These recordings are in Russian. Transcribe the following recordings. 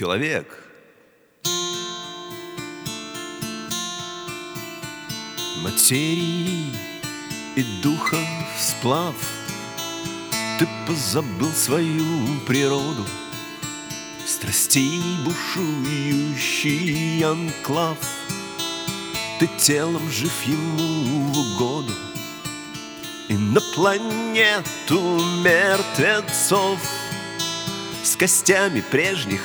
человек. Материи и духа сплав, ты позабыл свою природу, страстей бушующий анклав. Ты телом жив ему в угоду, и на планету мертвецов с костями прежних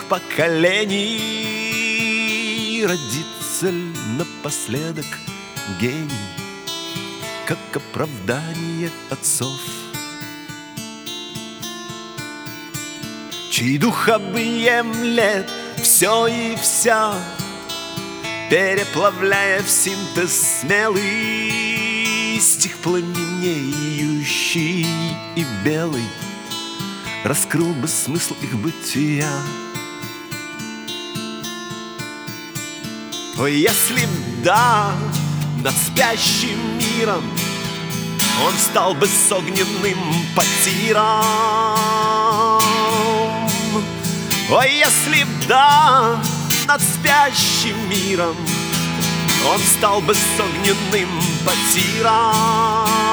поколений родится ли напоследок гений, как оправдание отцов, чей дух объемлет все и вся, переплавляя в синтез смелый стих пламенеющий и белый, раскрыл бы смысл их бытия. О, если б, да, над спящим миром он стал бы с огненным потиром. О, если б, да, над спящим миром он стал бы с огненным потиром.